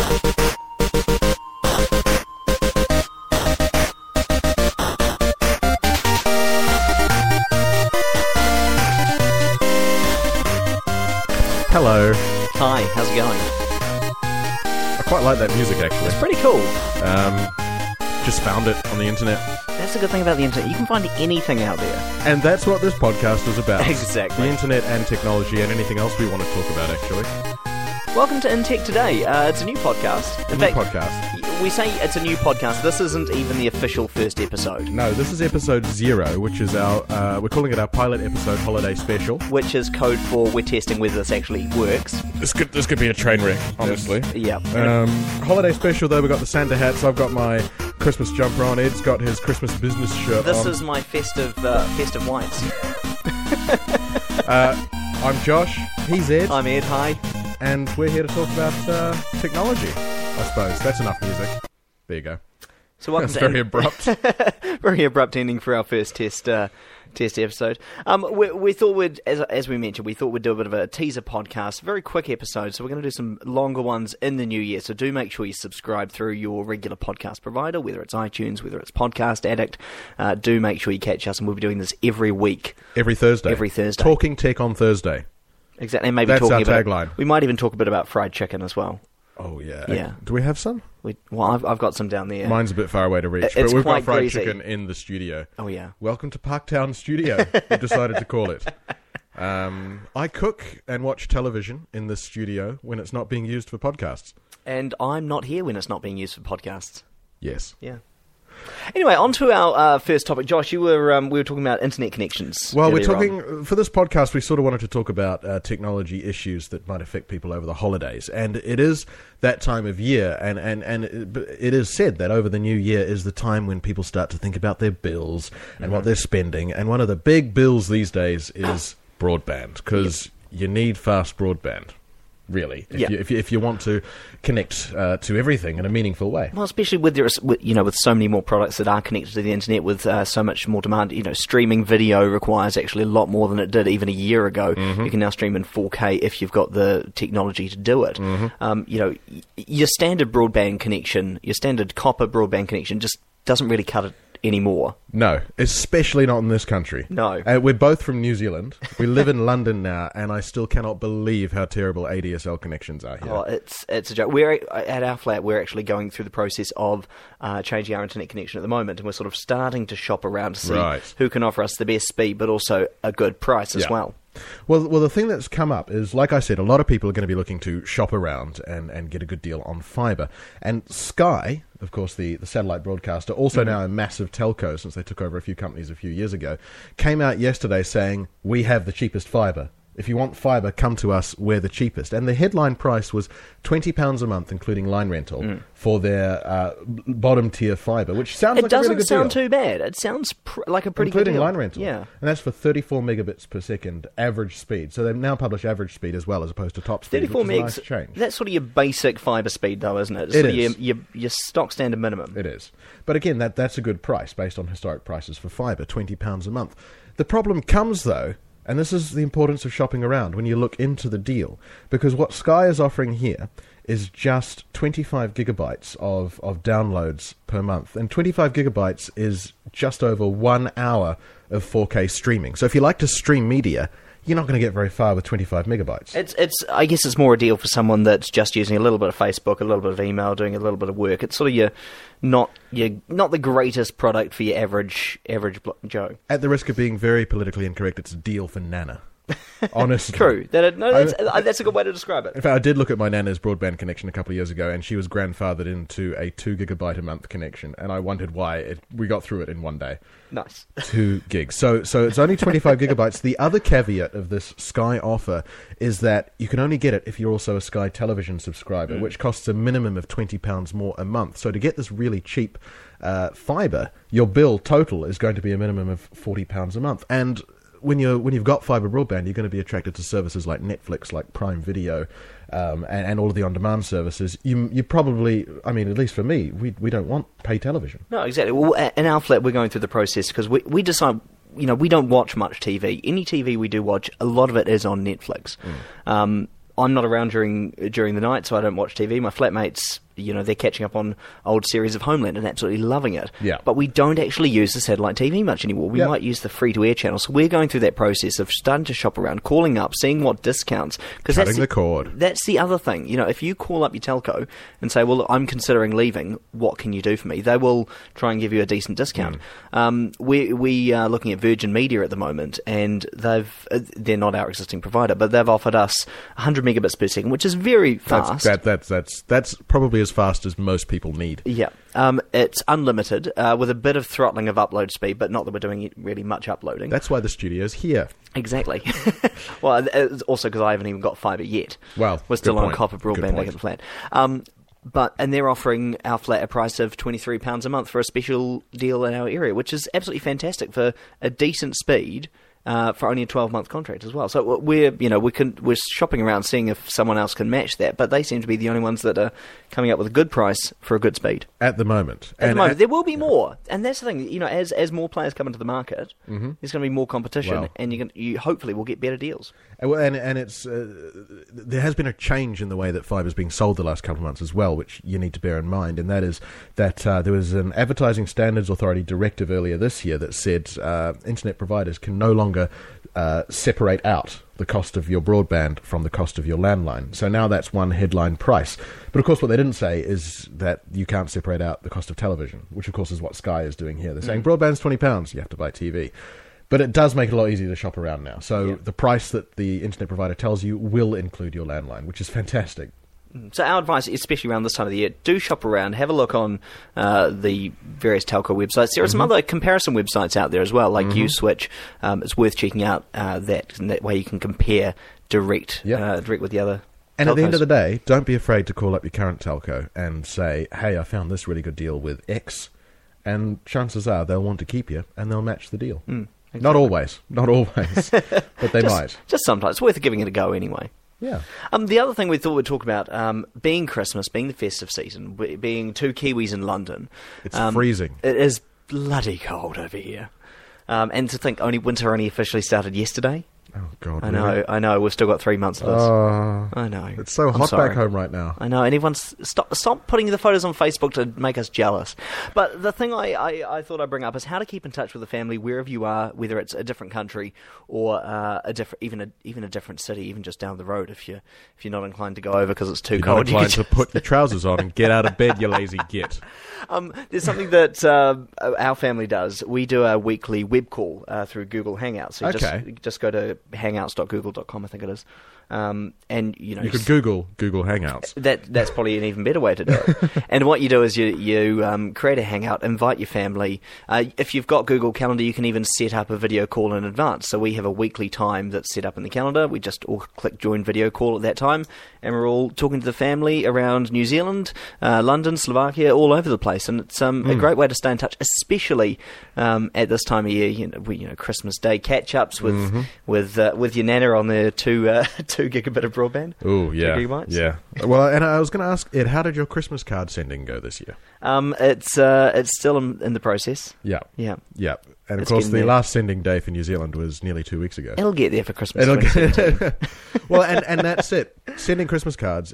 Hello. Hi, how's it going? I quite like that music, actually. It's pretty cool. Just found it on the internet. That's the good thing about the internet. You can find anything out there. And that's what this podcast is about. Exactly. The internet and technology and anything else we want to talk about, actually. Welcome to In Tech Today. It's a new podcast. In fact, we say it's a new podcast. This isn't even the official first episode. No, this is episode 0, which is our, we're calling it our pilot episode holiday special. Which is code for we're testing whether this actually works. This could be a train wreck, honestly. Yeah. Holiday special, though, we've got the Santa hats. I've got my Christmas jumper on. Ed's got his Christmas business shirt This on. is my festive whites. I'm Josh. He's Ed. I'm Ed. Hi. And we're here to talk about technology, I suppose. That's enough music. There you go. So welcome That's to very abrupt. Very abrupt ending for our first test episode. We thought as we mentioned, we thought we'd do a bit of a teaser podcast, very quick episode. So we're going to do some longer ones in the new year. So do make sure you subscribe through your regular podcast provider, whether it's iTunes, whether it's Podcast Addict. Do make sure you catch us, and we'll be doing this every week. Every Thursday. Talking Tech on Thursday. Exactly, and maybe That's talking our about tagline. We might even talk a bit about fried chicken as well. Oh, yeah. Yeah. Do we have some? I've got some down there. Mine's a bit far away to reach, It's but we've got quite fried greasy. chicken in the studio. Oh, yeah. Welcome to Parktown Studio, we've decided to call it. I cook and watch television in this studio when it's not being used for podcasts. And I'm not here when it's not being used for podcasts. Yes. Yeah. Anyway, on to our first topic. Josh, we were talking about internet connections. Well, we're earlier on. talking, for this podcast, we sort of wanted to talk about technology issues that might affect people over the holidays. And it is that time of year, and it is said that over the new year is the time when people start to think about their bills and what they're spending. And one of the big bills these days is broadband, because you need fast broadband. Really, if you want to connect to everything in a meaningful way. Well, especially with so many more products that are connected to the internet, with so much more demand. Streaming video requires actually a lot more than it did even a year ago. Mm-hmm. You can now stream in 4K if you've got the technology to do it. Mm-hmm. Your standard broadband connection, your standard copper broadband connection, just doesn't really cut it anymore. No, especially not in this country. No. We're both from New Zealand. We live in London now, and I still cannot believe how terrible ADSL connections are here. Oh, it's a joke. We're at our flat. We're actually going through the process of changing our internet connection at the moment, and we're sort of starting to shop around to see who can offer us the best speed, but also a good price as well. Well, the thing that's come up is, like I said, a lot of people are going to be looking to shop around and get a good deal on fibre. And Sky, of course, the satellite broadcaster, also now a massive telco since they took over a few companies a few years ago, came out yesterday saying, we have the cheapest fibre. If you want fibre, come to us, we're the cheapest. And the headline price was £20 a month, including line rental, for their bottom-tier fibre, which sounds like a really good deal. It doesn't sound too bad. It sounds like a pretty good deal. Including line rental. Yeah. And that's for 34 megabits per second average speed. So they've now published average speed as well, as opposed to top speed, 34 which is a megs, nice change. That's sort of your basic fibre speed, though, isn't it? It's It sort is. of your stock standard minimum. It is. But again, that's a good price based on historic prices for fibre, £20 a month. The problem comes, though, and this is the importance of shopping around when you look into the deal, because what Sky is offering here is just 25 gigabytes of downloads per month. And 25 gigabytes is just over 1 hour of 4K streaming. So if you like to stream media, you're not going to get very far with 25 megabytes. I guess it's more a deal for someone that's just using a little bit of Facebook, a little bit of email, doing a little bit of work. It's sort of not the greatest product for your average Joe. At the risk of being very politically incorrect, it's a deal for Nana. Honestly. True. That's a good way to describe it. In fact, I did look at my Nana's broadband connection a couple of years ago, and she was grandfathered into a 2 gigabyte a month connection, and I wondered why we got through it in one day. Nice. 2 gigs. So it's only 25 gigabytes. The other caveat of this Sky offer is that you can only get it if you're also a Sky Television subscriber, which costs a minimum of £20 more a month. So to get this really cheap fibre, your bill total is going to be a minimum of £40 a month. And when you've got fibre broadband, you're going to be attracted to services like Netflix, like Prime Video, and all of the on-demand services. You probably, I mean, at least for me, we don't want pay television. No, exactly. Well, in our flat, we're going through the process because we decide, we don't watch much TV. Any TV we do watch, a lot of it is on Netflix. I'm not around during the night, so I don't watch TV. My flatmates, they're catching up on old series of Homeland and absolutely loving it. Yeah. But we don't actually use the satellite TV much anymore. We might use the free-to-air channel. So we're going through that process of starting to shop around, calling up, seeing what discounts. Cutting the cord. That's the other thing. If you call up your telco and say, well, I'm considering leaving, what can you do for me? They will try and give you a decent discount. We are looking at Virgin Media at the moment, and they're not our existing provider, but they've offered us 100 megabits per second, which is very fast. That's probably as fast as most people need. Yeah. It's unlimited, with a bit of throttling of upload speed, but not that we're doing really much uploading. That's why the studio's here. Exactly. Well, it's also because I haven't even got fibre yet. Well, we're still on point. copper broadband back at the flat. And they're offering our flat a price of £23 a month for a special deal in our area, which is absolutely fantastic for a decent speed. For only a 12-month contract as well. So we're shopping around seeing if someone else can match that, but they seem to be the only ones that are coming up with a good price for a good speed. At the moment. There will be more. And that's the thing, as more players come into the market, there's going to be more competition, and you hopefully will get better deals. And it's there has been a change in the way that fibre is being sold the last couple of months as well, which you need to bear in mind, and that is that there was an Advertising Standards Authority directive earlier this year that said internet providers can no longer separate out the cost of your broadband from the cost of your landline. So now that's one headline price. But of course what they didn't say is that you can't separate out the cost of television, which of course is what Sky is doing here. They're saying broadband's £20, you have to buy TV. But it does make it a lot easier to shop around now. So the price that the internet provider tells you will include your landline, which is fantastic. So our advice, especially around this time of the year, do shop around, have a look on the various telco websites. There are some other comparison websites out there as well, like Uswitch. It's worth checking out that, and that way you can compare direct with the other And telcos. at the end of the day, don't be afraid to call up your current telco and say, hey, I found this really good deal with X, and chances are they'll want to keep you, and they'll match the deal. Exactly. Not always, but they might. Just sometimes. It's worth giving it a go anyway. Yeah. The other thing we thought we'd talk about, being Christmas, being the festive season, being two Kiwis in London. It's freezing. It is bloody cold over here. And to think winter only officially started yesterday. Oh, God. I know. We've still got 3 months of this. I know. It's so hot back home right now. I know. And everyone's... Stop putting the photos on Facebook to make us jealous. But the thing I thought I'd bring up is how to keep in touch with the family wherever you are, whether it's a different country or even a different city, even just down the road if you're not inclined to go over because it's too cold. You're not inclined to put your trousers on and get out of bed, you lazy git. There's something that our family does. We do a weekly web call through Google Hangouts. So you just go to hangouts.google.com, I think it is. And you could Google Hangouts. That's probably an even better way to do it. And what you do is you create a hangout, invite your family. If you've got Google Calendar, you can even set up a video call in advance. So we have a weekly time that's set up in the calendar. We just all click join video call at that time, and we're all talking to the family around New Zealand, London, Slovakia, all over the place. And it's a great way to stay in touch, especially at this time of year. Christmas Day catch-ups with your nana on the 2 gigabit of broadband. Oh, yeah. 2 gigabytes. Yeah. Well, and I was going to ask, Ed, how did your Christmas card sending go this year? It's still in the process. Yeah. Yeah. Yeah. And of course, the last sending day for New Zealand was nearly 2 weeks ago. It'll get there for Christmas. Well, and that's it. Sending Christmas cards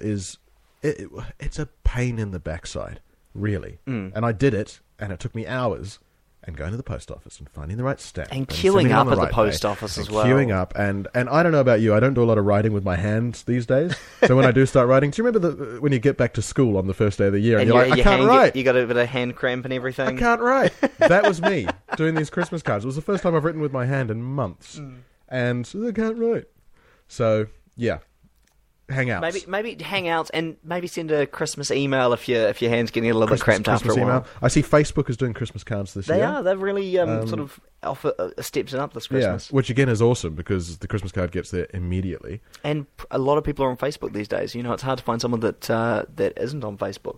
it's a pain in the backside, really. And I did it, and it took me hours. And going to the post office and finding the right stamp. And queuing up at the post office as well. Queuing up. And I don't know about you, I don't do a lot of writing with my hands these days. So when I do start writing, do you remember when you get back to school on the first day of the year and you're like, I can't write. You got a bit of hand cramp and everything. I can't write. That was me doing these Christmas cards. It was the first time I've written with my hand in months. And I can't write. So, yeah. Hangouts. Maybe Hangouts, and maybe send a Christmas email if your hand's getting a little bit cramped after a while. Email. I see Facebook is doing Christmas cards this year. They are. They've really sort of offer steps up this Christmas. Yeah, which again is awesome because the Christmas card gets there immediately. And a lot of people are on Facebook these days. It's hard to find someone that isn't on Facebook.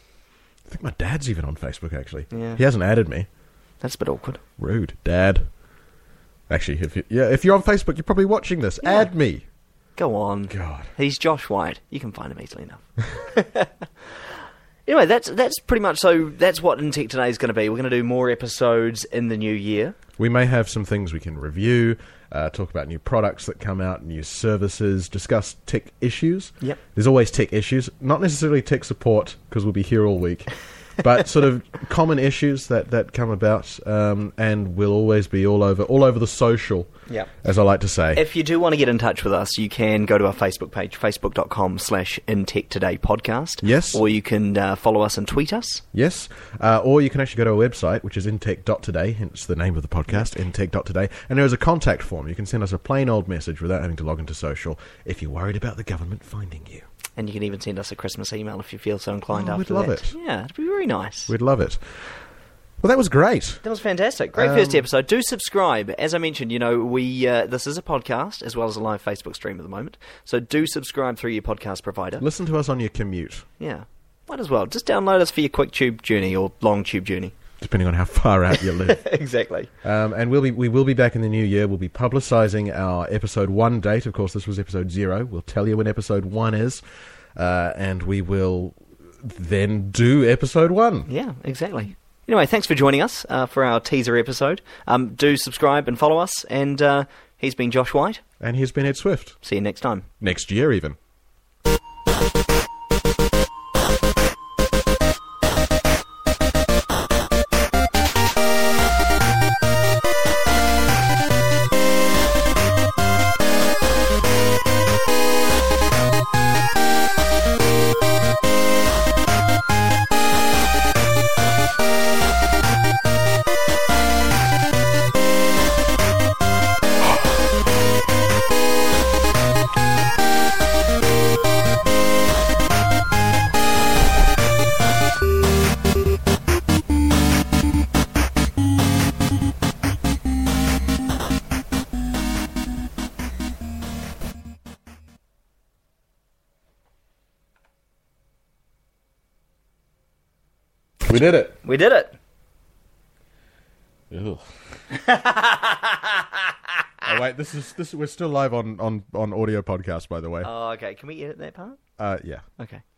I think my dad's even on Facebook, actually. Yeah. He hasn't added me. That's a bit awkward. Rude. Dad. Actually, if you're on Facebook, you're probably watching this. Yeah. Add me. Go on. God. He's Josh White. You can find him easily enough. Anyway, that's pretty much, so that's what In Tech Today is going to be. We're going to do more episodes in the new year. We may have some things we can review. talk about new products that come out, new services, discuss tech issues. Yep. There's always tech issues, not necessarily tech support, because we'll be here all week, but sort of common issues that come about, and we'll always be all over the social, Yep. as I like to say. If you do want to get in touch with us, you can go to our Facebook page, facebook.com/InTechTodayPodcast. Yes. Or you can follow us and tweet us. Yes, or you can actually go to our website, which is intech.today, hence the name of the podcast, intech.today, and there is a contact form. You can send us a plain old message without having to log into social if you're worried about the government finding you. And you can even send us a Christmas email if you feel so inclined after we'd love that. it. Yeah, it'd be very nice. We'd love it. Well, that was great. That was fantastic. Great first episode. Do subscribe. As I mentioned, we this is a podcast as well as a live Facebook stream at the moment. So do subscribe through your podcast provider. Listen to us on your commute, Yeah. Might as well. Just download us for your quick tube journey or long tube journey. depending on how far out you live. Exactly. And we will be back in the new year. We'll be publicising our episode 1 date. Of course, this was episode 0. We'll tell you when episode 1 is. And we will then do episode 1. Yeah, exactly. Anyway, thanks for joining us for our teaser episode. Do subscribe and follow us. And he's been Josh White. And he's been Ed Swift. See you next time. Next year, even. We did it. We did it. Ugh. Oh wait, this we're still live on audio podcast, by the way. Oh, okay. Can we edit that part? Yeah. Okay.